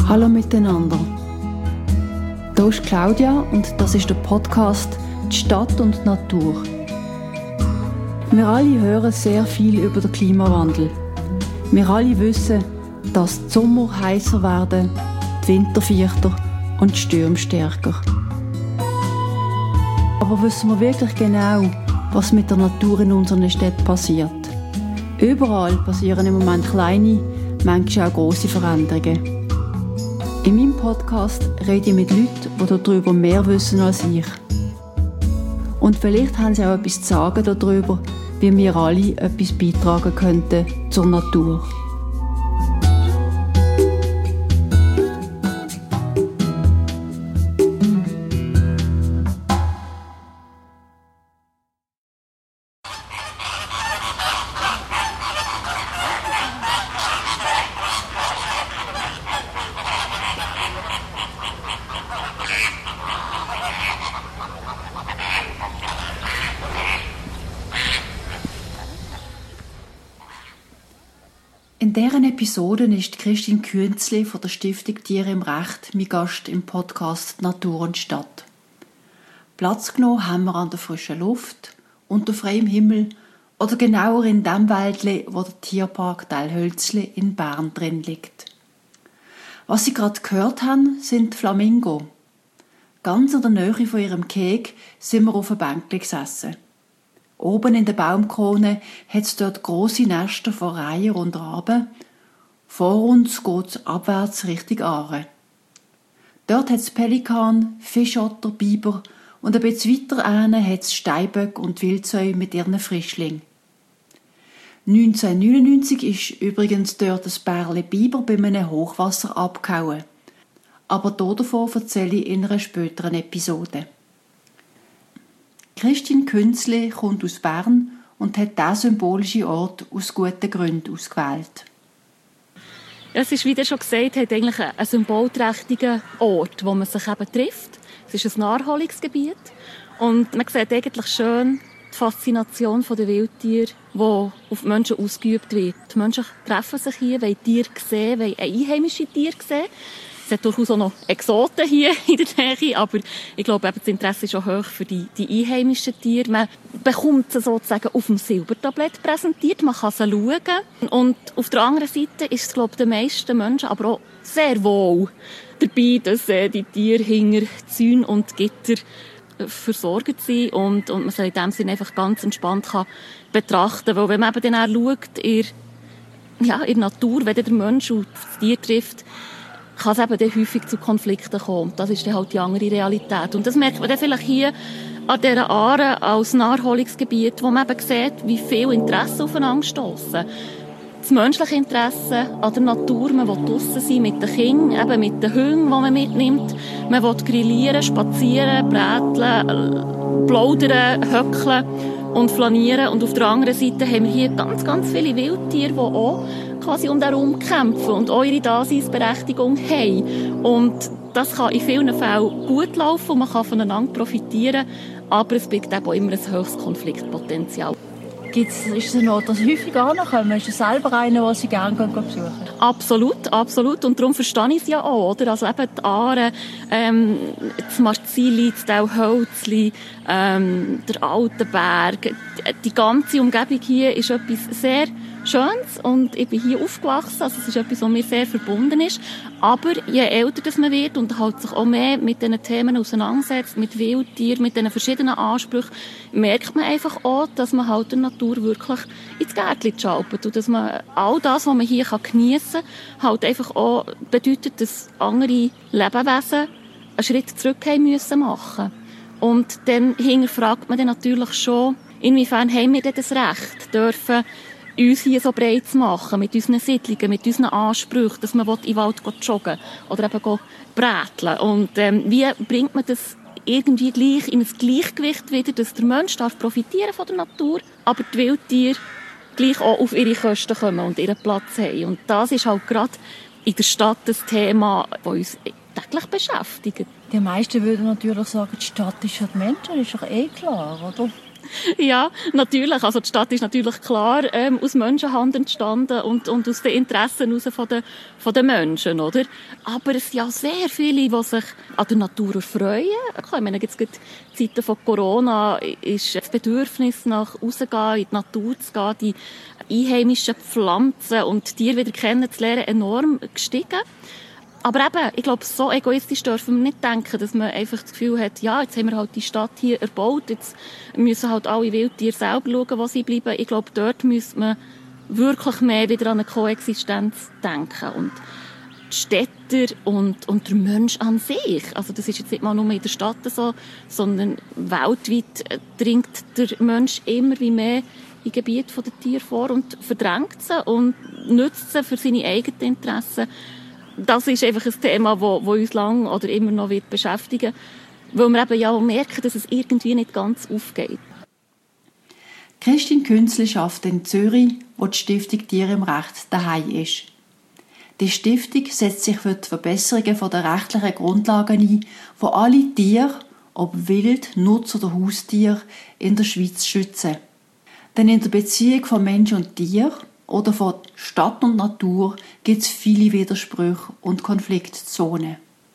Hallo miteinander. Hier ist Claudia und das ist der Podcast «Die Stadt und die Natur». Wir alle hören sehr viel über den Klimawandel. Wir alle wissen, dass die Sommer heißer werden, die Winter vierter und die Stürme stärker. Aber wissen wir wirklich genau, was mit der Natur in unseren Städten passiert? Überall passieren im Moment kleine, manchmal auch grosse Veränderungen. In meinem Podcast rede ich mit Leuten, die darüber mehr wissen als ich. Und vielleicht haben sie auch etwas zu sagen darüber, wie wir alle etwas beitragen könnten zur Natur. In dieser Episode ist Christine Künzli von der Stiftung Tiere im Recht mein Gast im Podcast «Natur und Stadt». Platz genommen haben wir an der frischen Luft, unter freiem Himmel oder genauer in dem Wäldli, wo der Tierpark Teilhölzli in Bern drin liegt. Was Sie gerade gehört haben, sind Flamingo. Ganz in der Nähe von ihrem Gehege sind wir auf einem Bänkli gesessen. Oben in der Baumkrone hat es dort grosse Nester von Reiher und Raben. Vor uns geht es abwärts Richtung Aare. Dort hat es Pelikan, Fischotter, Biber und ein bisschen weiter hinten hat es Steinböcke und Wildsäue mit ihren Frischlingen. 1999 ist übrigens dort ein Bärli Biber bei einem Hochwasser abgehauen. Aber davon erzähle ich in einer späteren Episode. Christine Künzli kommt aus Bern und hat diesen symbolischen Ort aus guten Gründen ausgewählt. Es ist, wie ihr schon gesagt habt, eigentlich ein symbolträchtiger Ort, wo man sich eben trifft. Es ist ein Naherholungsgebiet und man sieht eigentlich schön die Faszination der Wildtiere, die auf die Menschen ausgeübt wird. Die Menschen treffen sich hier, wollen Tiere sehen, wollen einheimische Tiere sehen. Es hat durchaus auch noch Exoten hier in der Nähe, aber ich glaube, eben das Interesse ist auch hoch für die einheimischen Tiere. Man bekommt sie sozusagen auf dem Silbertablett präsentiert, man kann sie schauen. Und auf der anderen Seite ist es, glaube ich, den meisten Menschen aber auch sehr wohl dabei, dass die Tiere hinter Zäunen und Gitter versorgt sind und man sie in dem Sinne einfach ganz entspannt kann betrachten. Weil wenn man eben dann auch schaut, in der Natur, wenn der Mensch auf das Tier trifft, kann es eben dann häufig zu Konflikten kommen. Das ist dann halt die andere Realität. Und das merkt man dann vielleicht hier an dieser Aare als Naherholungsgebiet, wo man eben sieht, wie viel Interesse aufeinander stossen. Das menschliche Interesse an der Natur, man will draussen sein mit den Kindern, eben mit den Hunden, die man mitnimmt. Man will grillieren, spazieren, bräteln, plaudern, höckeln und flanieren. Und auf der anderen Seite haben wir hier ganz, ganz viele Wildtiere, die auch quasi um den Raum kämpfen und auch ihre Daseinsberechtigung haben. Und das kann in vielen Fällen gut laufen und man kann voneinander profitieren, aber es birgt eben auch immer ein höchstes Konfliktpotenzial. Ist es ein Ort, das häufig ankommen? Ist es selber einer, den Sie gerne besuchen? Absolut, absolut. Und darum verstehe ich es ja auch, oder? Also eben die Aare, das Marzili, das Teilhölzli, der Altenberg. Die ganze Umgebung hier ist etwas sehr Schönes und ich bin hier aufgewachsen, also es ist etwas, was mir sehr verbunden ist. Aber je älter das man wird und halt sich auch mehr mit diesen Themen auseinandersetzt, mit Wildtieren, mit diesen verschiedenen Ansprüchen, merkt man einfach auch, dass man halt der Natur wirklich ins Gärtchen schaupert und dass man all das, was man hier geniessen kann, halt einfach auch bedeutet, dass andere Lebewesen einen Schritt zurück haben müssen machen. Und dann hinterfragt man dann natürlich schon, inwiefern haben wir denn das Recht, dürfen uns hier so breit zu machen, mit unseren Siedlungen, mit unseren Ansprüchen, dass man in den Wald joggen oder eben bräteln. Und wie bringt man das irgendwie gleich in ein Gleichgewicht wieder, dass der Mensch profitieren von der Natur, aber die Wildtiere gleich auch auf ihre Kosten kommen und ihren Platz haben. Und das ist halt gerade in der Stadt das Thema, das uns täglich beschäftigt. Die meisten würden natürlich sagen, die Stadt ist für die Menschen, ist doch eh klar, oder? Ja, natürlich. Also die Stadt ist natürlich klar aus Menschenhand entstanden und aus den Interessen von den Menschen, oder? Aber es sind ja sehr viele, die sich an der Natur erfreuen. Ich meine, jetzt gerade in Zeiten von Corona ist das Bedürfnis nach rausgehen, in die Natur zu gehen, die einheimischen Pflanzen und Tiere wieder kennenzulernen, enorm gestiegen. Aber eben, ich glaube, so egoistisch dürfen wir nicht denken, dass man einfach das Gefühl hat, ja, jetzt haben wir halt die Stadt hier erbaut, jetzt müssen halt alle Wildtiere selber schauen, wo sie bleiben. Ich glaube, dort müsste man wirklich mehr wieder an eine Koexistenz denken. Und die Städter und der Mensch an sich, also das ist jetzt nicht mal nur in der Stadt so, sondern weltweit dringt der Mensch immer wie mehr in Gebiete der Tiere vor und verdrängt sie und nutzt sie für seine eigenen Interessen. Das ist einfach ein Thema, das uns lang oder immer noch wird beschäftigen, weil wir eben ja merken, dass es irgendwie nicht ganz aufgeht. Christine Künzli arbeitet in Zürich, wo die Stiftung Tiere im Recht daheim ist. Die Stiftung setzt sich für die Verbesserung der rechtlichen Grundlagen ein, die alle Tiere, ob Wild-, Nutz- oder Haustiere, in der Schweiz schützen. Denn in der Beziehung von Mensch und Tier oder von Stadt und Natur gibt es viele Widersprüche und Konfliktzonen.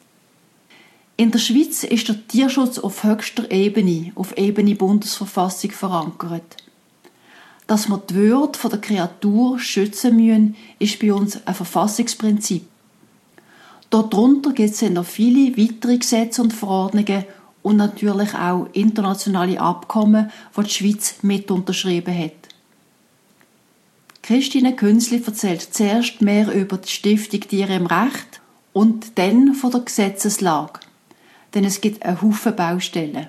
In der Schweiz ist der Tierschutz auf höchster Ebene, auf Ebene Bundesverfassung verankert. Dass wir die Würde der Kreatur schützen müssen, ist bei uns ein Verfassungsprinzip. Darunter gibt es noch viele weitere Gesetze und Verordnungen und natürlich auch internationale Abkommen, die die Schweiz mit unterschrieben hat. Christine Künzli erzählt zuerst mehr über die Stiftung Tiere im Recht und dann von der Gesetzeslage. Denn es gibt einen Haufen Baustellen.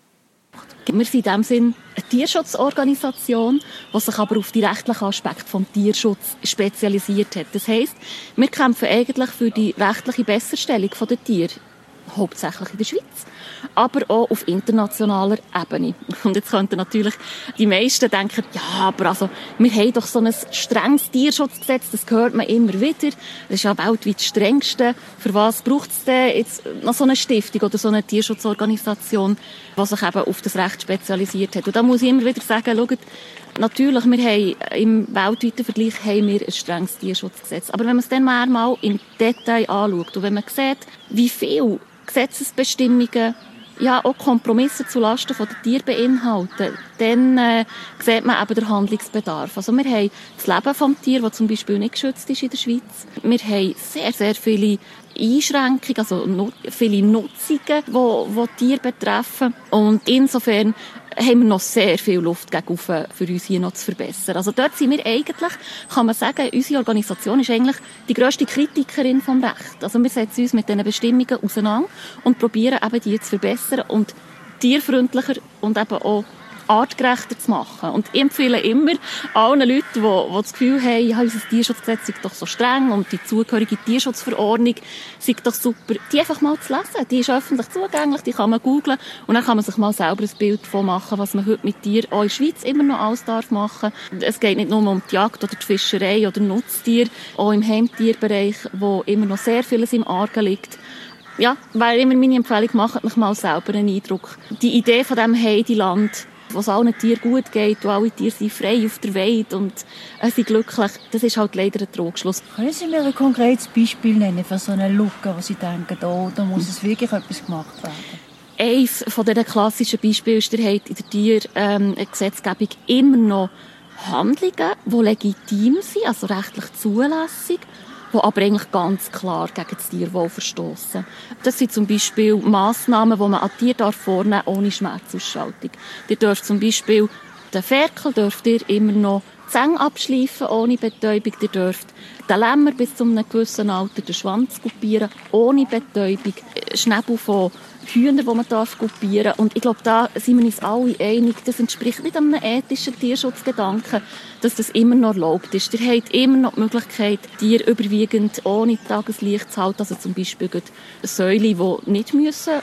Wir sind in dem Sinn eine Tierschutzorganisation, die sich aber auf die rechtlichen Aspekte des Tierschutzes spezialisiert hat. Das heisst, wir kämpfen eigentlich für die rechtliche Besserstellung der Tiere, hauptsächlich in der Schweiz, aber auch auf internationaler Ebene. Und jetzt könnten natürlich die meisten denken, ja, aber also, wir haben doch so ein strenges Tierschutzgesetz, das hört man immer wieder. Das ist ja weltweit das strengste. Für was braucht es denn jetzt noch so eine Stiftung oder so eine Tierschutzorganisation, die sich eben auf das Recht spezialisiert hat? Und da muss ich immer wieder sagen, schaut, natürlich, wir haben im weltweiten Vergleich haben wir ein strenges Tierschutzgesetz. Aber wenn man es dann mal im Detail anschaut und wenn man sieht, wie viele Gesetzesbestimmungen ja auch Kompromisse zulasten der Tiere beinhalten, dann sieht man eben den Handlungsbedarf. Also wir haben das Leben des Tiers, das zum Beispiel nicht geschützt ist in der Schweiz. Wir haben sehr, sehr viele Einschränkungen, also viele Nutzungen, die Tiere betreffen. Und insofern haben wir noch sehr viel Luft gegen für uns hier noch zu verbessern. Also dort sind wir eigentlich, kann man sagen, unsere Organisation ist eigentlich die grösste Kritikerin vom Recht. Also wir setzen uns mit diesen Bestimmungen auseinander und probieren eben die zu verbessern und tierfreundlicher und eben auch artgerechter zu machen. Und ich empfehle immer allen Leuten, die das Gefühl haben, ja, unser Tierschutzgesetz ist doch so streng und die zugehörige Tierschutzverordnung ist doch super, die einfach mal zu lesen. Die ist öffentlich zugänglich, die kann man googlen und dann kann man sich mal selber ein Bild davon machen, was man heute mit Tieren auch in der Schweiz immer noch alles darf machen. Es geht nicht nur um die Jagd oder die Fischerei oder Nutztiere, auch im Heimtierbereich, wo immer noch sehr vieles im Argen liegt. Ja, weil immer meine Empfehlung, macht mich mal selber einen Eindruck. Die Idee von diesem Heideland, wo es allen Tieren gut geht, wo alle Tiere sind frei auf der Weide und sind glücklich, das ist halt leider ein Trugschluss. Können Sie mir ein konkretes Beispiel nennen für so eine Lücke, wo Sie denken, da muss es wirklich etwas gemacht werden? Eines von diesen klassischen Beispielen ist, ihr habt in der Tiergesetzgebung immer noch Handlungen, die legitim sind, also rechtlich zulässig, die aber eigentlich ganz klar gegen das Tierwohl verstossen. Das sind zum Beispiel Massnahmen, die man an Tieren vornehmen darf, ohne Schmerzausschaltung. Ihr dürft zum Beispiel den Ferkel immer noch die Zähne abschleifen, ohne Betäubung. Ihr dürft den Lämmer bis zu einem gewissen Alter den Schwanz kupieren, ohne Betäubung. Schnäbel von Hühnern, die man kupieren darf. Und ich glaube, da sind wir uns alle einig, das entspricht nicht einem ethischen Tierschutzgedanken, dass das immer noch erlaubt ist. Ihr habt immer noch die Möglichkeit, Tiere überwiegend ohne Tageslicht zu halten. Also zum Beispiel Säule, die nicht müssen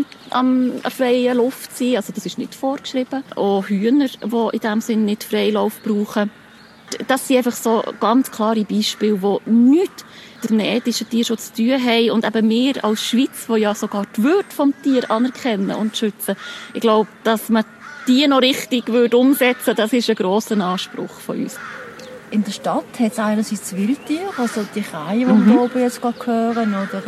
am freien Luft sein. Also das ist nicht vorgeschrieben. Auch Hühner, die in diesem Sinne nicht Freilauf brauchen. Das sind einfach so ganz klare Beispiele, die nichts mit dem ethischen Tierschutz zu tun haben. Und eben wir als Schweiz, die ja sogar die Würde vom Tier anerkennen und schützen. Ich glaube, dass man die noch richtig umsetzen würde, das ist ein grosser Anspruch von uns. In der Stadt hat es einerseits Wildtiere, also die Kreie, die wir oben jetzt gerade hören, oder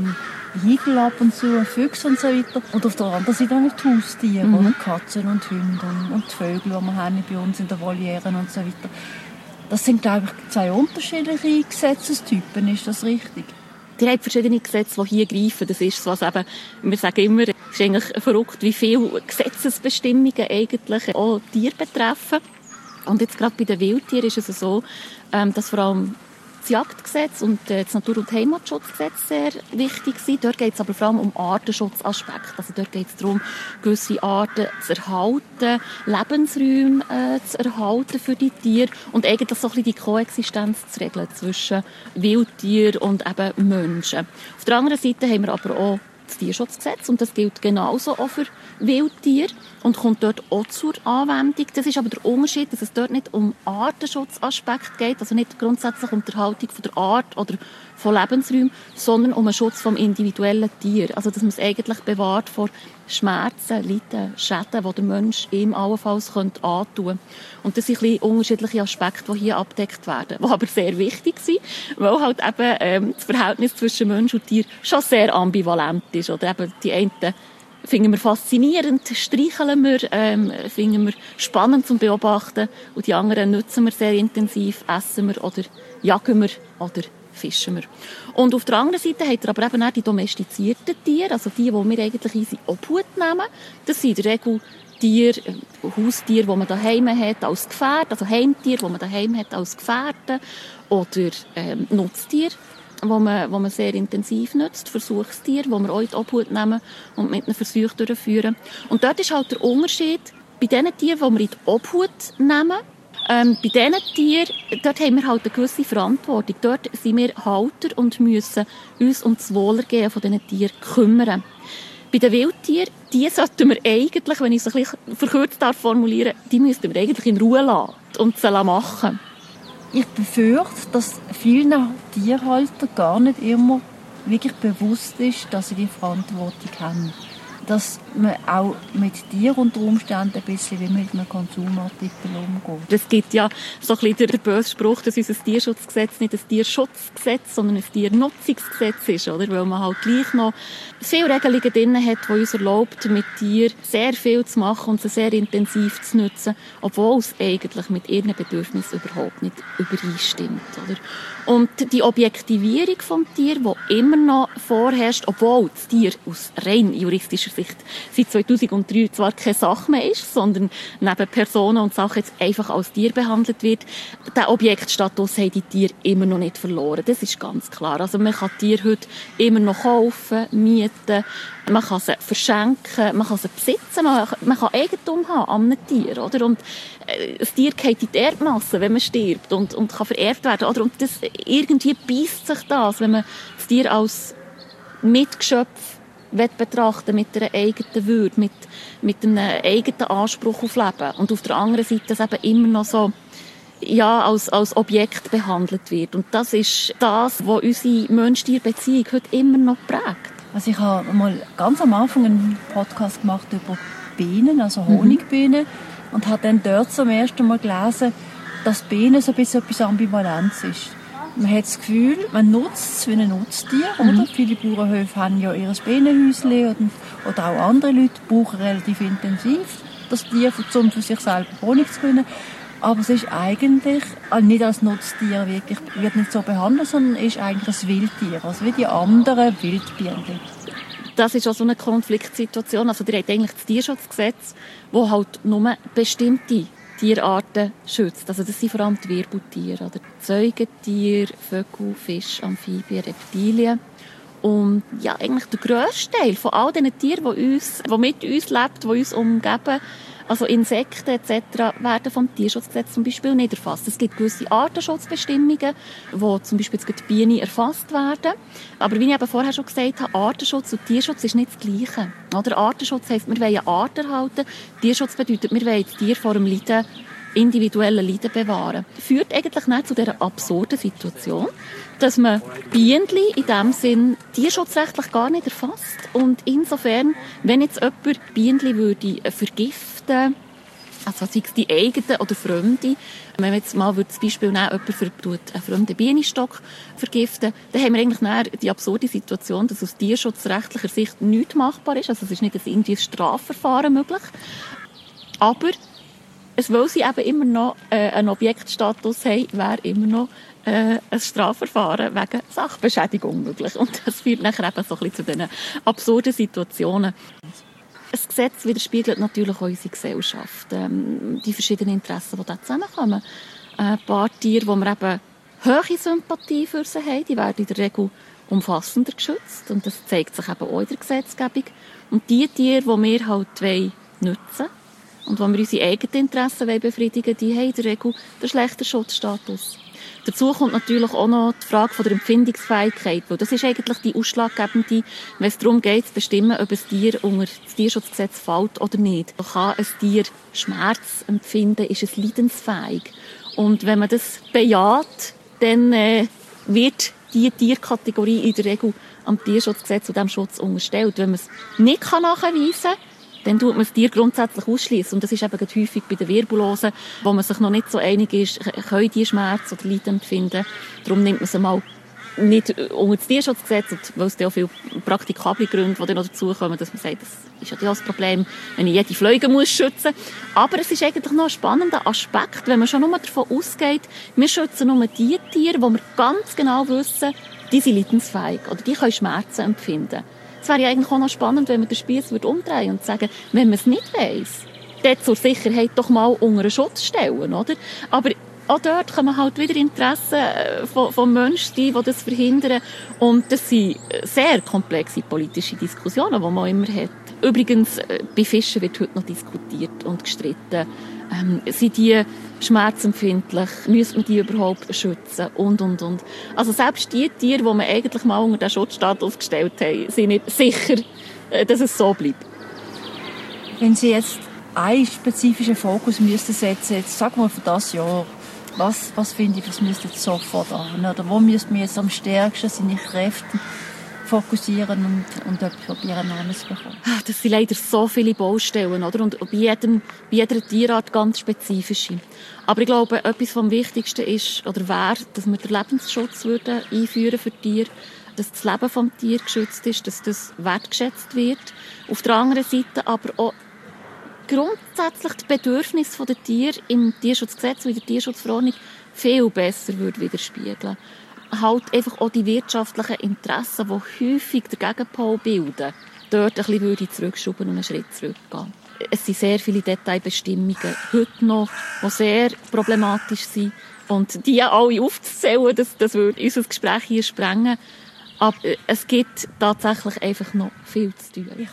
Igel ab und zu, Füchse und so weiter. Und auf der anderen Seite auch nicht Haustiere, oder Katzen und Hunde und die Vögel, die wir haben bei uns in den Volieren und so weiter. Das sind, glaube ich, 2 unterschiedliche Gesetzestypen, ist das richtig? Die haben verschiedene Gesetze, die hier greifen. Das ist so, was eben, wir sagen immer, es ist eigentlich verrückt, wie viele Gesetzesbestimmungen eigentlich auch Tiere betreffen. Und jetzt gerade bei den Wildtieren ist es so, dass vor allem das Jagdgesetz und das Natur- und Heimatschutzgesetz sehr wichtig sind. Dort geht es aber vor allem um Artenschutzaspekte. Also dort geht es darum, gewisse Arten zu erhalten, Lebensräume zu erhalten für die Tiere und eigentlich so ein bisschen die Koexistenz zu regeln zwischen Wildtieren und eben Menschen. Auf der anderen Seite haben wir aber auch das Tierschutzgesetz und das gilt genauso auch für Wildtiere und kommt dort auch zur Anwendung. Das ist aber der Unterschied, dass es dort nicht um Artenschutzaspekt geht, also nicht grundsätzlich um die Erhaltung von der Art oder von Lebensräumen, sondern um den Schutz vom individuellen Tier. Also dass man es eigentlich bewahrt vor Schmerzen, Leiden, Schäden, die der Mensch ihm allenfalls antun könnte. Und das sind ein bisschen unterschiedliche Aspekte, die hier abgedeckt werden, die aber sehr wichtig sind, weil halt eben das Verhältnis zwischen Mensch und Tier schon sehr ambivalent ist. Oder eben die einen finden wir faszinierend, streicheln wir, finden wir spannend zum Beobachten und die anderen nutzen wir sehr intensiv, essen wir oder jagen wir oder fischen wir. Und auf der anderen Seite hat er aber eben auch die domestizierten Tiere, also die wir eigentlich in unsere Obhut nehmen. Das sind in der Regel Tiere, Haustiere, die man daheim hat als Gefährte, also Heimtiere, die man daheim hat als Gefährte, oder Nutztiere, die man sehr intensiv nutzt, Versuchstiere, die wir auch in die Obhut nehmen und mit einem Versuch durchführen. Und dort ist halt der Unterschied, bei den Tieren, die wir in die Obhut nehmen, bei diesen Tieren, dort haben wir halt eine gewisse Verantwortung. Dort sind wir Halter und müssen uns um das Wohlergehen von diesen Tieren kümmern. Bei den Wildtieren, die sollten wir eigentlich, wenn ich es ein bisschen verkürzt formulieren darf, die müssten wir eigentlich in Ruhe lassen und sie machen. Ich befürchte, dass vielen Tierhaltern gar nicht immer wirklich bewusst ist, dass sie die Verantwortung haben. Dass man auch mit Tieren unter Umständen ein bisschen wie mit einem Konsumartikel umgeht. Es gibt ja so ein bisschen der böse Spruch, dass unser Tierschutzgesetz nicht ein Tierschutzgesetz, sondern ein Tiernutzungsgesetz ist, oder? Weil man halt gleich noch viele Regelungen drin hat, die uns erlaubt, mit Tieren sehr viel zu machen und sie sehr intensiv zu nutzen, obwohl es eigentlich mit ihren Bedürfnissen überhaupt nicht übereinstimmt, oder? Und die Objektivierung vom Tier, die immer noch vorherrscht, obwohl das Tier aus rein juristischer Sicht seit 2003 zwar keine Sache mehr ist, sondern neben Personen und Sachen jetzt einfach als Tier behandelt wird, den Objektstatus haben die Tiere immer noch nicht verloren. Das ist ganz klar. Also man kann Tiere heute immer noch kaufen, mieten, man kann sie verschenken, man kann sie besitzen, man kann Eigentum haben an einem Tier, oder? Und das Tier geht in die Erdmasse, wenn man stirbt und kann vererbt werden, oder? Und das, irgendwie beisst sich das, wenn man das Tier als Mitgeschöpf betrachten mit einer eigenen Würde, mit einem eigenen Anspruch auf Leben. Und auf der anderen Seite das eben immer noch so als Objekt behandelt wird. Und das ist das, was unsere Mensch-Tier-Beziehung heute immer noch prägt. Also ich habe mal ganz am Anfang einen Podcast gemacht über Bienen, also Honigbienen, und habe dann dort zum ersten Mal gelesen, dass Bienen so ein bisschen etwas Ambivalenz ist. Man hat das Gefühl, man nutzt es wie ein Nutztier, oder? Viele Bauernhöfe haben ja ihr Bienenhäuschen oder auch andere Leute brauchen relativ intensiv das Tier, um für sich selber Honig zu gewinnen. Aber es ist eigentlich nicht als Nutztier wirklich, wird nicht so behandelt, sondern ist eigentlich ein Wildtier, also wie die anderen Wildbienen. Das ist auch so eine Konfliktsituation. Also ihr habt eigentlich das Tierschutzgesetz, das halt nur bestimmte Tierarten schützt. Also das sind vor allem die Wirbeltiere, oder Säugetiere, Vögel, Fische, Amphibien, Reptilien. Und ja, eigentlich der grösste Teil von all diesen Tieren, die mit uns leben, die uns umgeben, also Insekten etc., werden vom Tierschutzgesetz zum Beispiel nicht erfasst. Es gibt gewisse Artenschutzbestimmungen, wo zum Beispiel jetzt die Bienen erfasst werden. Aber wie ich eben vorher schon gesagt habe, Artenschutz und Tierschutz ist nicht das Gleiche. Oder Artenschutz heisst, wir wollen eine Art erhalten. Tierschutz bedeutet, wir wollen das Tier vor dem Leiden, individuellen Leiden bewahren. Führt eigentlich nicht zu dieser absurden Situation, dass man Bienen in diesem Sinn tierschutzrechtlich gar nicht erfasst. Und insofern, wenn jetzt jemand Bienen würde vergiften Also sei es die eigenen oder Fremde. Wenn wir jetzt mal das Beispiel nehmen, jemand einen fremden Bienenstock vergiften, dann haben wir eigentlich die absurde Situation, dass aus tierschutzrechtlicher Sicht nichts machbar ist. Also es ist nicht ein Strafverfahren möglich. Aber weil sie eben immer noch einen Objektstatus haben, wäre immer noch ein Strafverfahren wegen Sachbeschädigung möglich. Und das führt nachher eben so ein bisschen zu diesen absurden Situationen. Das Gesetz widerspiegelt natürlich auch unsere Gesellschaft, die verschiedenen Interessen, die da zusammenkommen. Ein paar Tiere, wo wir eben hohe Sympathie für sie haben, die werden in der Regel umfassender geschützt. Und das zeigt sich eben auch in der Gesetzgebung. Und die Tiere, die wir halt nutzen wollen und wo wir unsere eigenen Interessen befriedigen wollen, die haben in der Regel den schlechten Schutzstatus. Dazu kommt natürlich auch noch die Frage der Empfindungsfähigkeit, weil das ist eigentlich die ausschlaggebende, wenn es darum geht, zu bestimmen, ob ein Tier unter das Tierschutzgesetz fällt oder nicht. Kann ein Tier Schmerz empfinden, ist es leidensfähig. Und wenn man das bejaht, dann wird diese Tierkategorie in der Regel am Tierschutzgesetz und dem Schutz unterstellt. Wenn man es nicht nachweisen kann, dann tut man das Tier grundsätzlich ausschließen. Und das ist eben häufig bei den Virbulosen, wo man sich noch nicht so einig ist, können die Schmerz oder Leiden empfinden. Darum nimmt man sie mal nicht unter das Tierschutzgesetz, weil es da auch viele praktikable Gründe, die dann noch dazukommen, dass man sagt, das ist ja das Problem, wenn ich jede Fliege muss schützen muss. Aber es ist eigentlich noch ein spannender Aspekt, wenn man schon nur davon ausgeht, wir schützen nur die Tiere, wo wir ganz genau wissen, die sind leidensfähig oder die können Schmerzen empfinden. Es wäre ja eigentlich auch noch spannend, wenn man den Spieß umdrehen und sagen, wenn man es nicht weiss, dann zur Sicherheit doch mal unter einen Schutz stellen, oder? Aber auch dort kommen halt wieder Interessen von Menschen, die das verhindern. Und das sind sehr komplexe politische Diskussionen, die man immer hat. Übrigens, bei Fischen wird heute noch diskutiert und gestritten. Sind die schmerzempfindlich? Müsste man die überhaupt schützen? Und. Also selbst die Tiere, die man eigentlich mal unter den Schutzstatus gestellt haben, sind nicht sicher, dass es so bleibt. Wenn Sie jetzt einen spezifischen Fokus müssten setzen, jetzt sagen wir für das Jahr, was finde ich, was müsste jetzt sofort an? Oder wo müsste man jetzt am stärksten seine Kräfte fokussieren und etwas probieren anzubekommen? Das sind leider so viele Baustellen, oder? Und bei jeder Tierart ganz spezifische. Aber ich glaube, etwas vom Wichtigsten ist, oder wäre, dass wir den Lebensschutz einführen für Tiere, dass das Leben des Tiers geschützt ist, dass das wertgeschätzt wird. Auf der anderen Seite aber auch grundsätzlich die Bedürfnisse der Tiere im Tierschutzgesetz und in der Tierschutzverordnung viel besser widerspiegeln. Halt einfach auch die wirtschaftlichen Interessen, die häufig den Gegenpol bilden, dort ein bisschen zurückschrauben und einen Schritt zurückgehen. Es sind sehr viele Detailbestimmungen heute noch, die sehr problematisch sind. Und die alle aufzuzählen, das würde unser Gespräch hier sprengen. Aber es gibt tatsächlich einfach noch viel zu tun.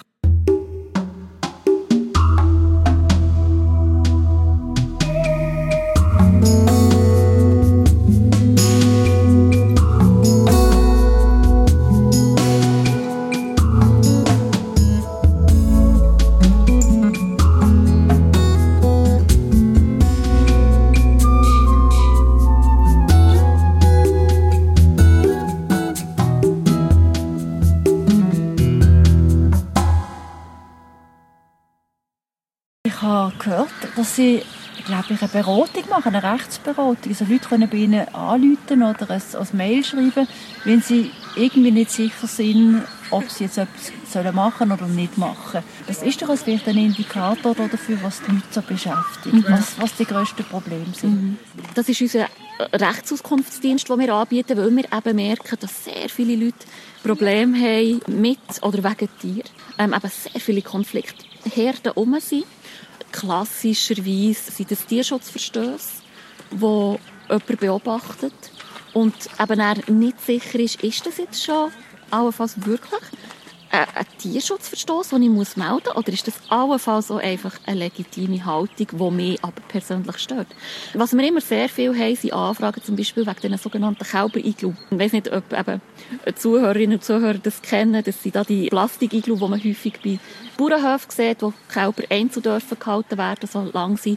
Ich habe gehört, dass Sie, glaube ich, eine Beratung machen, eine Rechtsberatung. Also Leute können bei Ihnen anrufen oder ein Mail schreiben, wenn sie irgendwie nicht sicher sind, ob sie jetzt etwas machen oder nicht machen. Das ist doch vielleicht ein Indikator dafür, was die Leute so beschäftigt, was die grössten Probleme sind. Das ist unser Rechtsauskunftsdienst, den wir anbieten, weil wir eben merken, dass sehr viele Leute Probleme haben mit oder wegen Tieren. Eben sehr viele Konfliktherden herum sind. Klassischerweise sind das Tierschutzverstöße, die jemand beobachtet und eben er nicht sicher ist das jetzt schon allenfalls wirklich ein Tierschutzverstoß, den ich melden muss, oder ist das allenfalls auch einfach eine legitime Haltung, die mich aber persönlich stört? Was wir immer sehr viel haben, sind Anfragen, zum Beispiel wegen den sogenannten Kälber-Iglu. Ich weiss nicht, ob eben Zuhörerinnen und Zuhörer das kennen. Das sind da die Plastik-Iglu, die man häufig bei Bauernhöfen sieht, wo Kälber einzeln dürfen gehalten werden, solange sie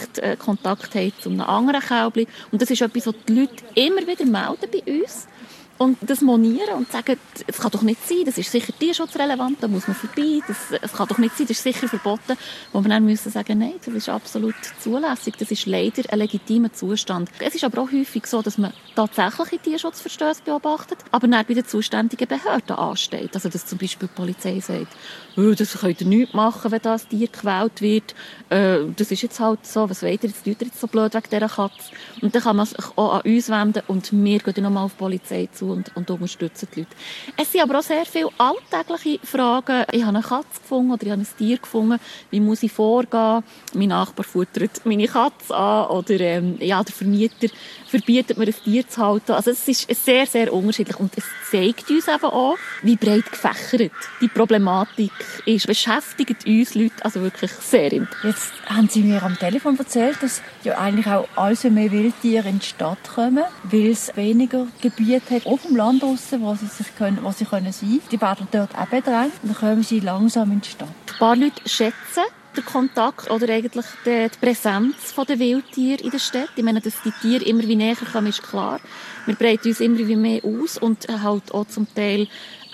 Sichtkontakt haben zu einem anderen Kälbchen. Und das ist etwas, was die Leute immer wieder melden bei uns. und das monieren und sagen, es kann doch nicht sein, das ist sicher tierschutzrelevant, da muss man vorbei, es kann doch nicht sein, das ist sicher verboten. Wo wir dann müssen sagen, nein, das ist absolut zulässig, das ist leider ein legitimer Zustand. Es ist aber auch häufig so, dass man tatsächliche Tierschutzverstöße beobachtet, aber dann bei den zuständigen Behörden ansteht. Also dass zum Beispiel die Polizei sagt, das könnt ihr nichts machen, wenn das Tier gequält wird, das ist jetzt halt so, was wollt ihr jetzt, tut ihr jetzt so blöd wegen dieser Katze? Und dann kann man sich auch an uns wenden und wir gehen dann nochmal auf die Polizei zu und unterstützen die Leute. Es sind aber auch sehr viele alltägliche Fragen. Ich habe eine Katze gefunden oder ich habe ein Tier gefunden. Wie muss ich vorgehen? Mein Nachbar futtert meine Katze an oder der Vermieter verbietet mir ein Tier zu halten. Also es ist sehr, sehr unterschiedlich und es zeigt uns eben auch, wie breit gefächert die Problematik ist. Beschäftigt uns Leute also wirklich sehr intensiv. Jetzt haben Sie mir am Telefon erzählt, dass ja eigentlich auch also mehr Wildtiere in die Stadt kommen, weil es weniger Gebiete hat, auf dem Land draussen, wo sie sein können. Die werden dort auch bedrängt und dann kommen sie langsam in die Stadt. Ein paar Leute schätzen den Kontakt oder eigentlich die Präsenz der Wildtiere in der Stadt. Ich meine, dass die Tiere immer wie näher kommen, ist klar. Wir breiten uns immer wie mehr aus und halt auch zum Teil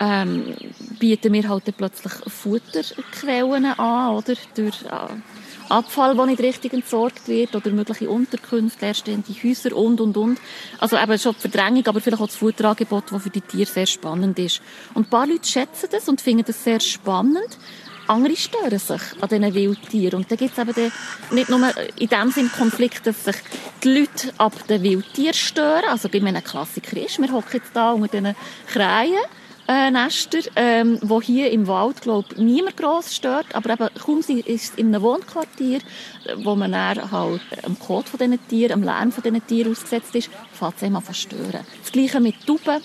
bieten wir halt dann plötzlich Futterquellen an, oder? Durch Abfall, der nicht richtig entsorgt wird, oder mögliche Unterkünfte, leerstehende Häuser und. Also eben schon die Verdrängung, aber vielleicht auch das Futterangebot, das für die Tiere sehr spannend ist. Und ein paar Leute schätzen das und finden das sehr spannend. Andere stören sich an diesen Wildtieren. Und da gibt es eben nicht nur in dem Sinne Konflikt, dass sich die Leute ab den Wildtieren stören. Also bei mir ein Klassiker ist, wir hocken jetzt da unter diesen Krähen. Nester, wo hier im Wald, glaube ich, niemand gross stört, aber eben kaum ist es in einem Wohnquartier, wo man dann halt am Kot von diesen Tieren, am Lärm von diesen Tieren ausgesetzt ist, fängt es einem an zu stören. Das Gleiche mit Tauben,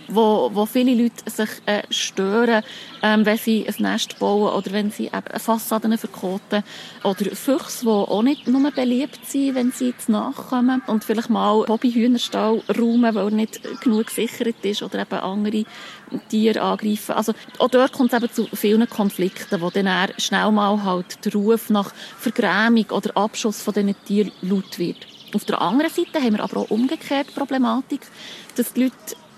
wo viele Leute sich stören, wenn sie ein Nest bauen oder wenn sie Fassaden verkoten. Oder Füchse, die auch nicht nur beliebt sind, wenn sie zu nachkommen und vielleicht mal Hobbyhühnerstall räumen, weil er nicht genug gesichert ist oder eben andere Tiere angreifen. Also auch dort kommt es eben zu vielen Konflikten, wo dann schnell mal halt der Ruf nach Vergrämung oder Abschuss von diesen Tieren laut wird. Auf der anderen Seite haben wir aber auch umgekehrt die Problematik, dass die Leute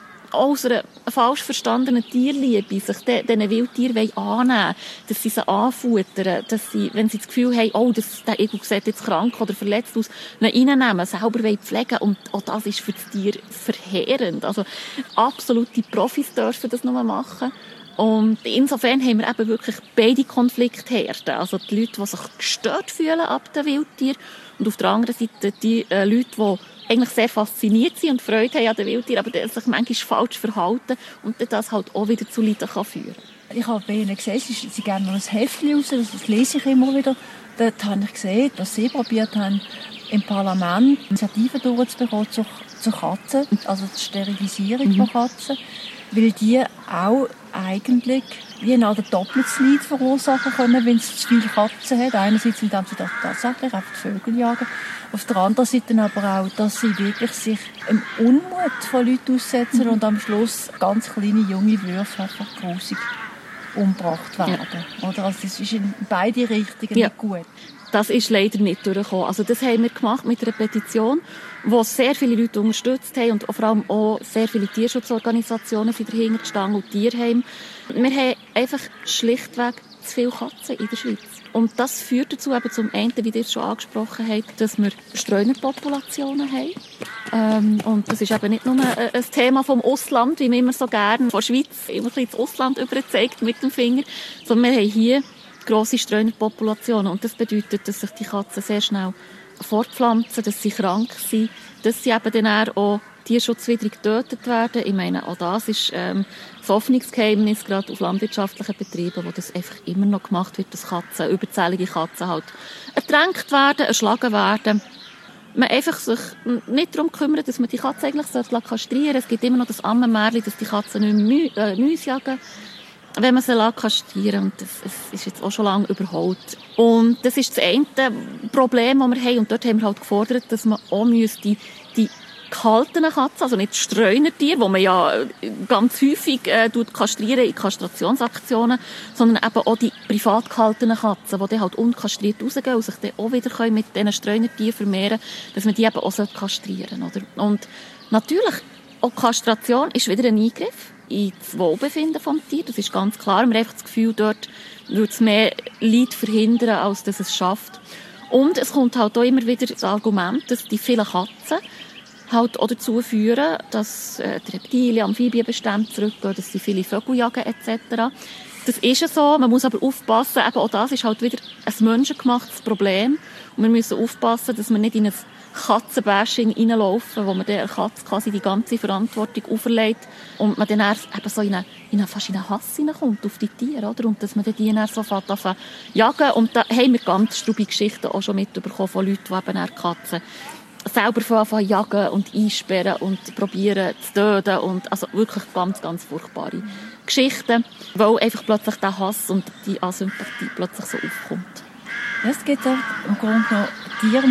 aus einer falsch verstandenen Tierliebe sich diesen Wildtieren annehmen wollen, dass sie sie anfuttern, dass sie, wenn sie das Gefühl haben, oh, der Igel sieht jetzt krank oder verletzt aus, ihn reinnehmen, selber pflegen und auch das ist für das Tier verheerend. Also absolute Profis dürfen das nur machen. Und insofern haben wir eben wirklich beide Konfliktherden. Also die Leute, die sich gestört fühlen ab den Wildtieren und auf der anderen Seite die Leute, die eigentlich sehr fasziniert sind und Freude haben an den Wildtieren, aber sich manchmal falsch verhalten und das halt auch wieder zu Leiden kann führen. Ich habe bei Ihnen gesehen, Sie geben noch ein Heftchen raus, das lese ich immer wieder. Dort habe ich gesehen, dass Sie probiert haben, im Parlament Initiativen durchzubekommen zur Katzen, also die Sterilisierung von Katzen, weil die auch eigentlich wie eine Art doppeltes Leid verursachen können, wenn sie zu viele Katzen haben. Einerseits, indem sie tatsächlich auf die Vögel jagen. Auf der anderen Seite aber auch, dass sie wirklich sich im Unmut von Leuten aussetzen und am Schluss ganz kleine junge Würfe einfach grusig umgebracht werden. Ja. Oder? Also das ist in beide Richtungen nicht gut. Das ist leider nicht durchgekommen. Also das haben wir gemacht mit einer Petition, wo sehr viele Leute unterstützt haben und vor allem auch sehr viele Tierschutzorganisationen sind dahinter gestanden und Tierheime. Wir haben einfach schlichtweg zu viele Katzen in der Schweiz. Und das führt dazu, eben zum einen, wie ihr es schon angesprochen habt, dass wir Streunerpopulationen haben. Und das ist eben nicht nur ein Thema vom Ausland, wie man immer so gerne von der Schweiz immer ein bisschen das Ausland überzeigt mit dem Finger, sondern wir haben hier grosse Streunerpopulationen. Und das bedeutet, dass sich die Katzen sehr schnell fortpflanzen, dass sie krank sind, dass sie eben dann auch tierschutzwidrig getötet werden. Ich meine, auch das ist das Hoffnungsgeheimnis, gerade auf landwirtschaftlichen Betrieben, wo das einfach immer noch gemacht wird, dass Katzen, überzählige Katzen halt ertränkt werden, erschlagen werden. Man einfach sich nicht darum kümmert, dass man die Katze eigentlich kastrieren sollte. Es gibt immer noch das Ammenmärchen, dass die Katzen nicht mehr Mäuse jagen, wenn man sie kastrieren. Und das ist jetzt auch schon lange überholt. Und das ist das eine Problem, das wir haben. Und dort haben wir halt gefordert, dass man auch die gehaltenen Katzen, also nicht Streunertiere, die man ja ganz häufig kastrieren in Kastrationsaktionen, sondern eben auch die privat gehaltenen Katzen, die dann halt unkastriert rausgehen und sich dann auch wieder mit diesen Streunertieren vermehren, dass man die eben auch kastrieren sollte. Und natürlich, Auch Kastration ist wieder ein Eingriff ins Wohlbefinden vom Tier. Das ist ganz klar. Wir haben einfach das Gefühl, dort würde es mehr Leid verhindern, als dass es schafft. Und es kommt halt auch immer wieder das Argument, dass die vielen Katzen halt auch dazu führen, dass die Reptilien, Amphibienbestände zurückgehen, dass sie viele Vögel jagen etc. Das ist ja so, man muss aber aufpassen, eben auch das ist halt wieder ein menschengemachtes Problem. Und wir müssen aufpassen, dass wir nicht in ein Katzenbashing reinlaufen, wo man der Katze quasi die ganze Verantwortung auferlegt und man dann eben so fast in einen Hass hineinkommt auf die Tiere, oder? Und dass man die dann so anfängt jagen. Und da haben wir ganz strubige Geschichten auch schon mitbekommen von Leuten, die eben dann Katzen selber anfangen jagen und einsperren und probieren zu töten. Und also wirklich ganz, ganz furchtbare Geschichten, weil einfach plötzlich der Hass und die Asympathie plötzlich so aufkommt. Es gibt auch im Grunde genommen Tiere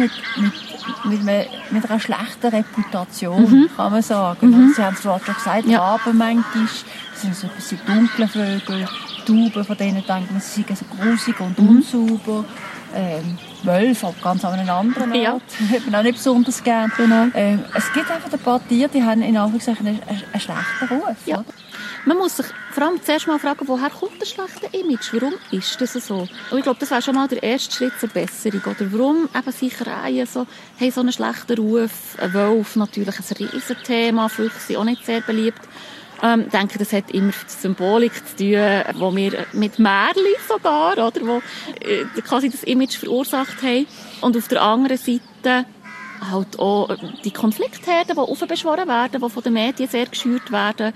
mit einer schlechten Reputation, kann man sagen. Sie haben es vorhin schon gesagt, Raben manchmal, das sind so ein bisschen dunkle Vögel, Tauben, von denen denkt man, sie sind so grusig und unsauber. Wölfe, ganz an einem anderen Ort. Ja. Hört man auch nicht besonders gern. Genau. Es gibt einfach ein paar Tiere, die haben in Anführungszeichen einen schlechten Ruf. Ja. Man muss sich vor allem zuerst mal fragen, woher kommt das schlechte Image? Warum ist das so? Und ich glaube, das wäre schon mal der erste Schritt zur Besserung. Oder warum eben sicher Reihen so einen schlechten Ruf? Ein Wolf natürlich ein Riesenthema, Füchse sind auch nicht sehr beliebt. Ich denke, das hat immer mit Symbolik zu tun, wo wir mit Märchen sogar, oder, wo quasi das Image verursacht haben. Und auf der anderen Seite halt auch die Konfliktherden, die aufbeschworen werden, die von den Medien sehr geschürt werden.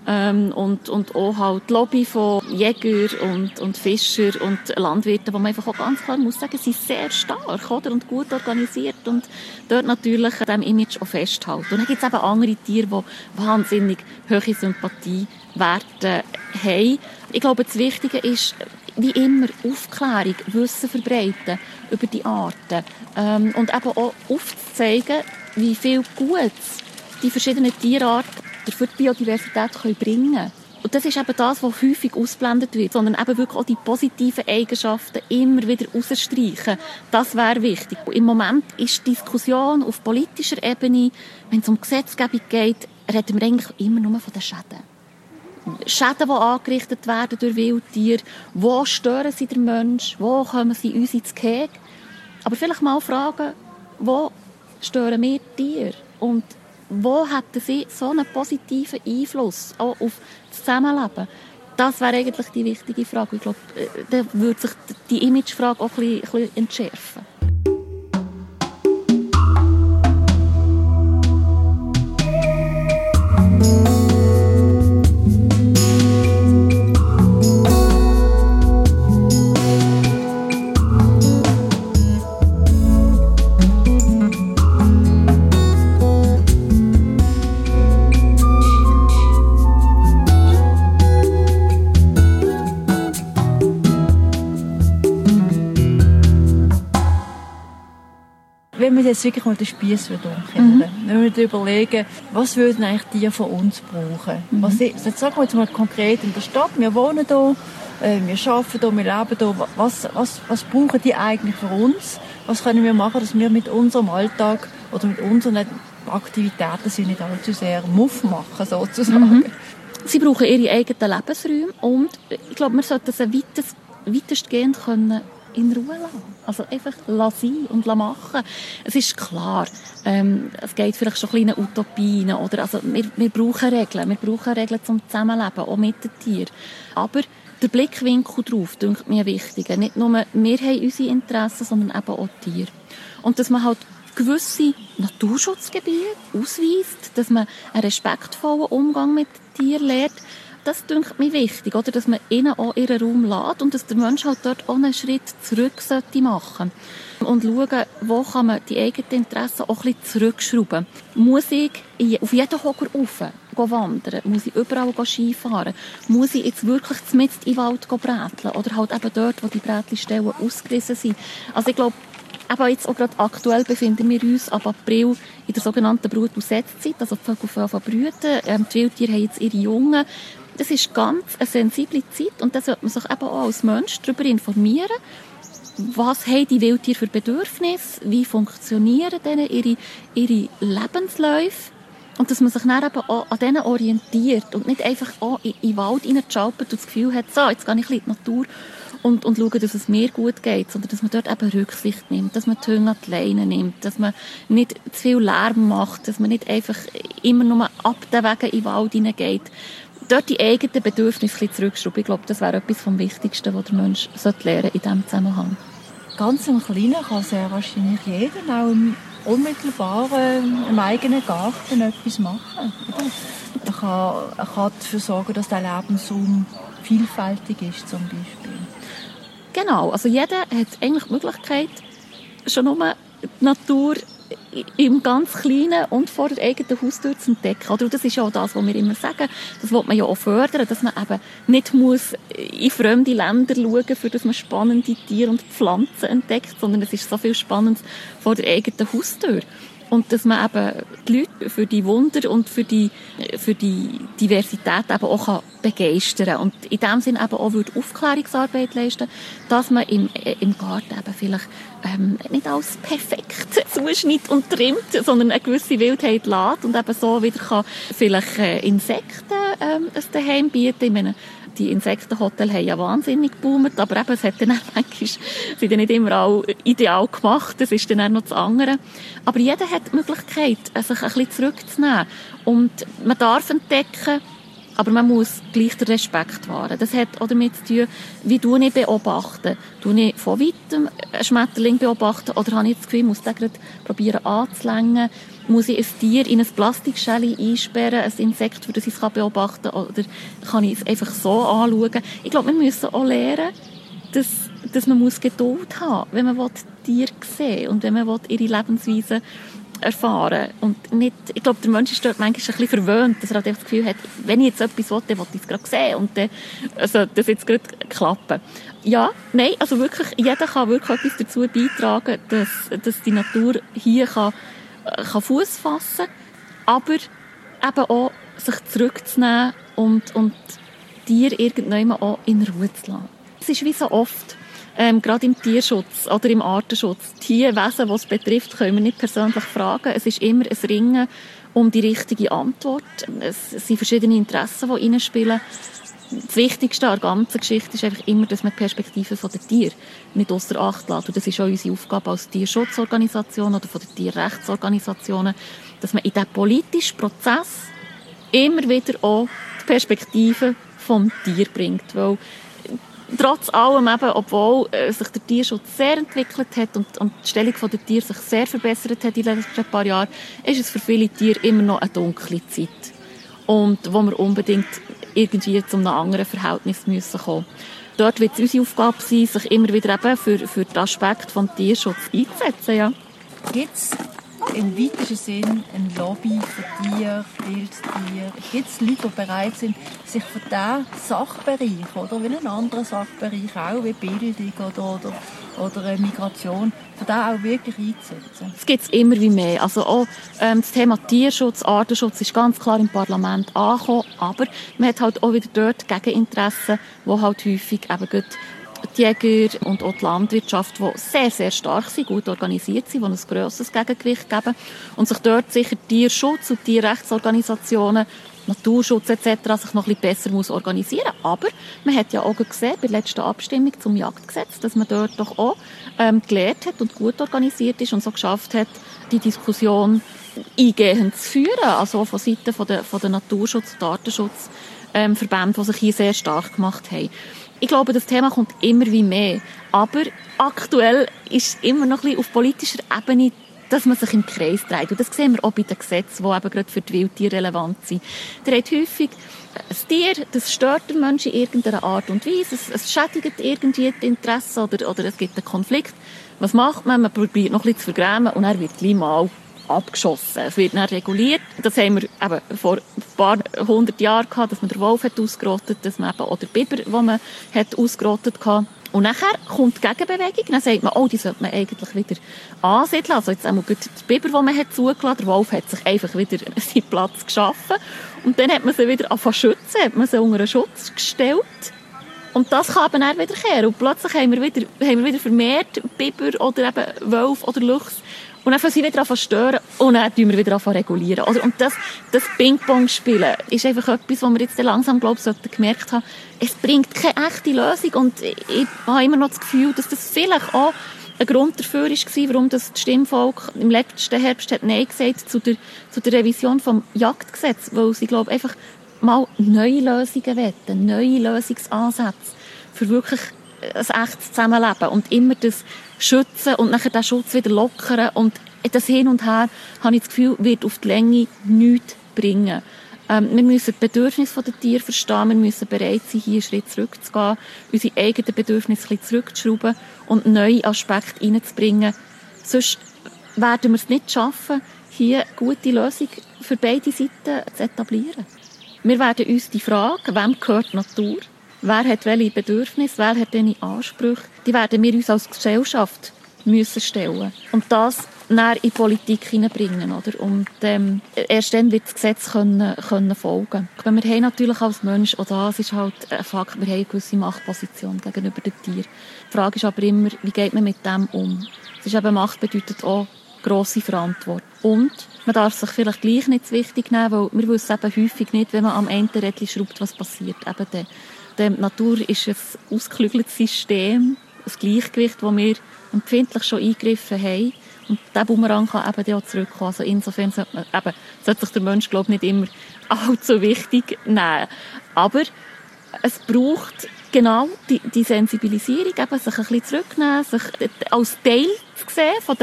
Und auch halt die Lobby von Jägern und Fischern und Landwirten, wo man einfach auch ganz klar muss sagen, sind sehr stark, oder, und gut organisiert und dort natürlich an diesem Image auch festhalten. Und dann gibt es eben andere Tiere, die wahnsinnig hohe Sympathiewerte haben. Ich glaube, das Wichtige ist, wie immer, Aufklärung, Wissen verbreiten über die Arten und eben auch aufzuzeigen, wie viel Gutes die verschiedenen Tierarten für die Biodiversität bringen können. Und das ist eben das, was häufig ausgeblendet wird, sondern eben wirklich auch die positiven Eigenschaften immer wieder rausstreichen. Das wäre wichtig. Und im Moment ist die Diskussion auf politischer Ebene, wenn es um Gesetzgebung geht, reden wir eigentlich immer nur von den Schäden. Schäden, die angerichtet werden durch Wildtiere, wo stören sie den Menschen, wo kommen sie uns ins Gehege. Aber vielleicht mal fragen, wo stören wir Tiere und wo hätten sie so einen positiven Einfluss auch auf das Zusammenleben? Das wäre eigentlich die wichtige Frage. Ich glaube, da würde sich die Imagefrage auch ein bisschen entschärfen. Wenn wir jetzt wirklich mal den Spieß umkehren, wenn wir überlegen, was würden eigentlich die von uns brauchen? Jetzt sagen wir jetzt mal konkret in der Stadt, wir wohnen hier, wir arbeiten hier, wir leben hier. Was brauchen die eigentlich für uns? Was können wir machen, dass wir mit unserem Alltag oder mit unseren Aktivitäten sie nicht allzu sehr Muff machen, sozusagen? Sie brauchen ihre eigenen Lebensräume und ich glaube, wir sollten sie weitestgehend in Ruhe lassen. Also einfach sein und machen. Es ist klar, es geht vielleicht schon kleine Utopien, oder, also wir brauchen Regeln. Wir brauchen Regeln zum Zusammenleben, auch mit den Tieren. Aber der Blickwinkel drauf, denke mir wichtig. Nicht nur wir haben unsere Interessen, sondern eben auch die Tiere. Und dass man halt gewisse Naturschutzgebiete ausweist, dass man einen respektvollen Umgang mit den Tieren lernt, das dünkt mir wichtig, oder? Dass man ihnen auch ihren Raum lässt und dass der Mensch halt dort auch einen Schritt zurück machen sollte. Und schauen, wo kann man die eigenen Interessen auch ein bisschen zurückschrauben. Muss ich auf jeden Hocker rauf wandern? Muss ich überall Skifahren? Muss ich jetzt wirklich mitten in den Wald bräteln? Oder halt eben dort, wo die Brätlistellen ausgerissen sind? Also ich glaube, aber jetzt auch gerade aktuell befinden wir uns ab April in der sogenannten Brut- und Setzzeit, also die Vögel von brüten. Die Wildtiere haben jetzt ihre Jungen. Das ist ganz eine sensible Zeit und da sollte man sich eben auch als Mensch darüber informieren, was haben die Wildtiere für Bedürfnisse, wie funktionieren denen ihre Lebensläufe Und dass man sich dann eben auch an denen orientiert und nicht einfach auch in den Wald reinschalpert und das Gefühl hat, so, jetzt gehe ich ein bisschen in die Natur und schaue, dass es mir gut geht, sondern dass man dort eben Rücksicht nimmt, dass man die Hunde an die Leine nimmt, dass man nicht zu viel Lärm macht, dass man nicht einfach immer nur ab den Wegen in den Wald hineingeht. Dort die eigenen Bedürfnisse ein bisschen zurückschrauben. Ich glaube, das wäre etwas vom Wichtigsten, was der Mensch lernen sollte in diesem Zusammenhang. Ganz im Kleinen kann sehr wahrscheinlich jeder auch im unmittelbaren, im eigenen Garten etwas machen. Oder? Er kann dafür sorgen, dass der Lebensraum vielfältig ist, zum Beispiel. Genau, also jeder hat eigentlich die Möglichkeit, schon nur die Natur im ganz Kleinen und vor der eigenen Haustür zu entdecken. Oder? Und das ist ja auch das, was wir immer sagen. Das will man ja auch fördern, dass man eben nicht muss in fremde Länder schauen muss, für dass man spannende Tiere und Pflanzen entdeckt, sondern es ist so viel Spannendes vor der eigenen Haustür. Und dass man eben die Leute für die Wunder und für die Diversität eben auch begeistern kann. Und in dem Sinne eben auch Aufklärungsarbeit leisten, dass man im Garten eben vielleicht nicht alles perfekt zuschneidet und trimmt, sondern eine gewisse Wildheit lässt und eben so wieder kann vielleicht Insekten ein Daheim bieten. Ich meine, die Insektenhotels haben ja wahnsinnig geboomt, aber eben, es hat dann manchmal, sind ja nicht immer auch ideal gemacht, das ist dann auch noch das andere. Aber jeder hat die Möglichkeit, sich ein bisschen zurückzunehmen. Und man darf entdecken, aber man muss gleich den Respekt wahren. Das hat auch damit zu tun, wie du nicht beobachten. Du nicht von weitem einen Schmetterling beobachten oder habe ich das Gefühl, ich muss den gerade probieren anzulängen. Muss ich ein Tier in ein Plastikschälchen einsperren, ein Insekt, für das ich es beobachten kann, oder kann ich es einfach so anschauen? Ich glaube, wir müssen auch lernen, dass man Geduld haben muss, wenn man Tiere sehen und wenn man ihre Lebensweise erfahren und nicht, ich glaube, der Mensch ist dort manchmal ein bisschen verwöhnt, dass er halt das Gefühl hat, wenn ich jetzt etwas will, dann will ich es gerade sehen und dann soll das jetzt gerade klappen. Ja, nein, also wirklich, jeder kann wirklich etwas dazu beitragen, dass die Natur hier kann Fuß fassen, aber eben auch sich zurückzunehmen und Tiere irgendwann auch in Ruhe zu lassen. Es ist wie so oft, gerade im Tierschutz oder im Artenschutz, die Wesen, die es betrifft, können wir nicht persönlich fragen. Es ist immer ein Ringen um die richtige Antwort. Es sind verschiedene Interessen, die reinspielen. Das Wichtigste an der ganzen Geschichte ist einfach immer, dass man die Perspektive der Tiere nicht ausser Acht lässt. Und das ist auch unsere Aufgabe als Tierschutzorganisation oder von den Tierrechtsorganisationen, dass man in diesen politischen Prozess immer wieder auch die Perspektive vom Tier bringt. Weil trotz allem eben, obwohl sich der Tierschutz sehr entwickelt hat und die Stellung der Tiere sich sehr verbessert hat in den letzten paar Jahren, ist es für viele Tiere immer noch eine dunkle Zeit. Und wo wir unbedingt irgendwie zu einem anderen Verhältnis müssen kommen. Dort wird es unsere Aufgabe sein, sich immer wieder eben für den Aspekt des Tierschutzes einzusetzen. Ja. Gibt es im weitesten Sinn ein Lobby für Tiere, Wildtiere? Gibt es Leute, die bereit sind, sich für diesen Sachbereich oder wie einen anderen Sachbereich, auch wie Bildung oder Migration, für den auch wirklich einzusetzen? Es gibt es immer wie mehr. Also auch das Thema Tierschutz, Artenschutz ist ganz klar im Parlament angekommen, aber man hat halt auch wieder dort Gegeninteressen, wo halt häufig eben die Jäger und auch die Landwirtschaft, die sehr, sehr stark sind, gut organisiert sind, die ein grosses Gegengewicht geben und sich dort sicher Tierschutz und Tierrechtsorganisationen, Naturschutz etc. sich noch ein bisschen besser organisieren muss. Aber man hat ja auch gesehen, bei der letzten Abstimmung zum Jagdgesetz, dass man dort doch auch gelernt hat und gut organisiert ist und so geschafft hat, die Diskussion eingehend zu führen, also auch von Seiten von der Naturschutz- und Artenschutzverbände, die sich hier sehr stark gemacht haben. Ich glaube, das Thema kommt immer wie mehr. Aber aktuell ist es immer noch ein bisschen auf politischer Ebene, dass man sich im Kreis dreht. Und das sehen wir auch bei den Gesetzen, die eben gerade für die Wildtiere relevant sind. Der hat häufig ein Tier, das stört den Menschen in irgendeiner Art und Weise. Es schädigt irgendwie die Interessen oder es gibt einen Konflikt. Was macht man? Man probiert noch ein bisschen zu vergrämen und er wird gleich mal abgeschossen. Es wird dann reguliert. Das haben wir eben vor ein paar 100 Jahren gehabt, dass man den Wolf hat ausgerottet, dass man eben auch den Biber, den man hat ausgerottet hat. Und nachher kommt die Gegenbewegung. Dann sagt man, oh, die sollte man eigentlich wieder ansiedeln. Also jetzt einmal den Biber, den man hat zugelassen. Der Wolf hat sich einfach wieder seinen Platz geschaffen. Und dann hat man sie wieder angefangen zu schützen, hat man sie unter einen Schutz gestellt. Und das kann eben dann wiederkehren. Und plötzlich haben wir wieder vermehrt Biber oder eben Wolf oder Luchs. Und dann fangen sie wieder an zu stören und dann tun wir wieder an zu regulieren. Und das Ping-Pong-Spielen ist einfach etwas, was wir jetzt langsam, glaube ich, gemerkt haben, es bringt keine echte Lösung. Und ich habe immer noch das Gefühl, dass das vielleicht auch ein Grund dafür war, warum das Stimmvolk im letzten Herbst hat Nein gesagt zu der Revision des Jagdgesetzes, weil sie, glaube ich, einfach mal neue Lösungen wollen, neue Lösungsansätze für wirklich ein echtes Zusammenleben und immer das schützen und nachher den Schutz wieder lockern und das Hin und Her, habe ich das Gefühl, wird auf die Länge nichts bringen. Wir müssen die Bedürfnisse der Tiere verstehen, wir müssen bereit sein, hier einen Schritt zurückzugehen, unsere eigenen Bedürfnisse ein bisschen zurückzuschrauben und neue Aspekte reinzubringen. Sonst werden wir es nicht schaffen, hier eine gute Lösung für beide Seiten zu etablieren. Wir werden uns die Frage, wem gehört die Natur, wer hat welche Bedürfnisse, wer hat welche Ansprüche, die werden wir uns als Gesellschaft müssen stellen. Und das näher in die Politik hineinbringen, oder? Und erst dann wird das Gesetz können folgen. Wir haben natürlich als Mensch, auch das ist halt ein Fakt, wir haben eine gewisse Machtposition gegenüber den Tieren. Die Frage ist aber immer, wie geht man mit dem um? Es ist eben, Macht bedeutet auch grosse Verantwortung. Und man darf sich vielleicht gleich nicht zu wichtig nehmen, weil wir wissen eben häufig nicht, wenn man am Ende Rädchen schraubt, was passiert. Eben die Natur ist ein ausgeklügeltes System, ein Gleichgewicht, das wir empfindlich schon eingegriffen haben. Und dieser Bumerang kann eben auch zurückkommen. Also insofern sollte sich der Mensch, glaube ich, nicht immer allzu wichtig nehmen. Aber es braucht genau die Sensibilisierung, eben sich ein bisschen zurücknehmen, sich als Teil zu sehen von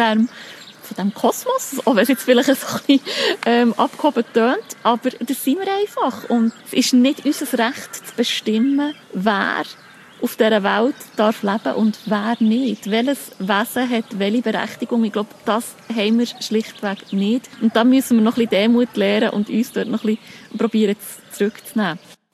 dem Kosmos, auch wenn es jetzt vielleicht ein bisschen abgehoben tönt, aber das sind wir einfach. Und es ist nicht unser Recht zu bestimmen, wer auf dieser Welt darf leben und wer nicht. Welches Wesen hat welche Berechtigung? Ich glaube, das haben wir schlichtweg nicht. Und da müssen wir noch ein bisschen Demut lernen und uns dort noch ein bisschen probieren zurückzunehmen.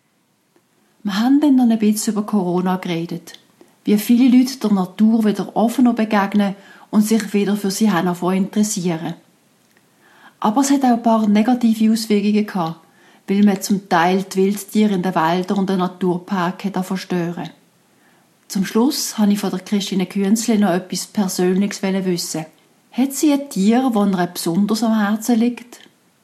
Wir haben dann noch ein bisschen über Corona geredet. Wie viele Leute der Natur wieder offener begegnen und sich wieder für sie interessieren. Aber es hat auch ein paar negative Auswirkungen gehabt, weil man zum Teil die Wildtiere in den Wäldern und den Naturparks verstören. Zum Schluss wollte ich von der Christine Künzli noch etwas Persönliches wissen. Hat sie ein Tier, das ihr besonders am Herzen liegt?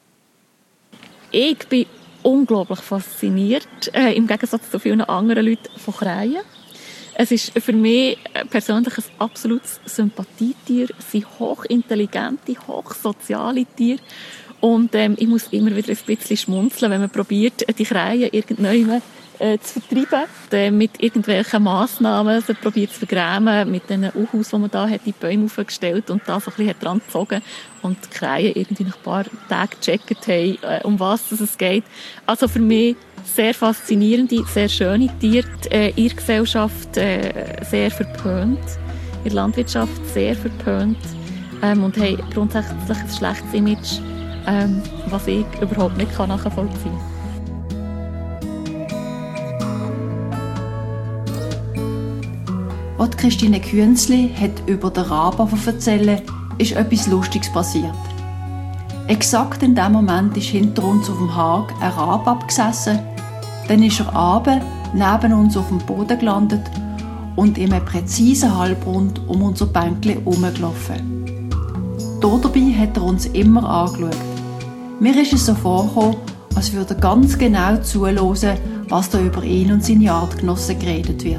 Ich bin unglaublich fasziniert, im Gegensatz zu vielen anderen Leuten, von Krähen. Es ist für mich persönlich ein absolutes Sympathietier. Sie sind hochintelligente, hochsoziale Tiere. Und ich muss immer wieder ein bisschen schmunzeln, wenn man probiert, die Krähen irgendwann zu vertreiben. Mit irgendwelchen Massnahmen, sie probiert zu vergrämen, mit den Uhuus, die man da hat, die Bäume aufgestellt und da so ein bisschen dran gezogen. Und die Krähen irgendwie nach ein paar Tagen gecheckt haben, um was es geht. Also für mich sehr faszinierende, sehr schöne Tiere. In der Gesellschaft sehr verpönt, in der Landwirtschaft sehr verpönt und haben grundsätzlich ein schlechtes Image, was ich überhaupt nicht nachvollziehen kann. Was Christine Künzli hat über den Raben erzählen, ist etwas Lustiges passiert. Exakt in dem Moment ist hinter uns auf dem Hag ein Rabe abgesessen. Dann ist er runter, neben uns auf dem Boden gelandet und in einem präzisen Halbrund um unser Bänkchen herumgelaufen. Dabei hat er uns immer angeschaut. Mir ist es so vorgekommen, als würde er ganz genau zuhören, was da über ihn und seine Artgenossen geredet wird.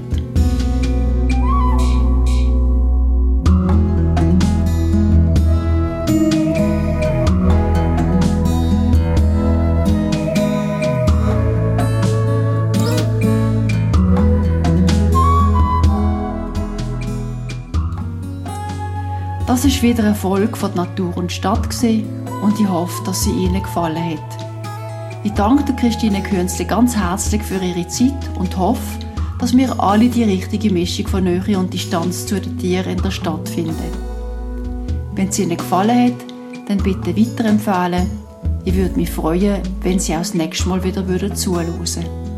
Das war wieder eine Folge von Natur und Stadt und ich hoffe, dass sie Ihnen gefallen hat. Ich danke Christine Künzli ganz herzlich für ihre Zeit und hoffe, dass wir alle die richtige Mischung von Nähe und Distanz zu den Tieren in der Stadt finden. Wenn es Ihnen gefallen hat, dann bitte weiterempfehlen. Ich würde mich freuen, wenn Sie auch das nächste Mal wieder zuhören würden.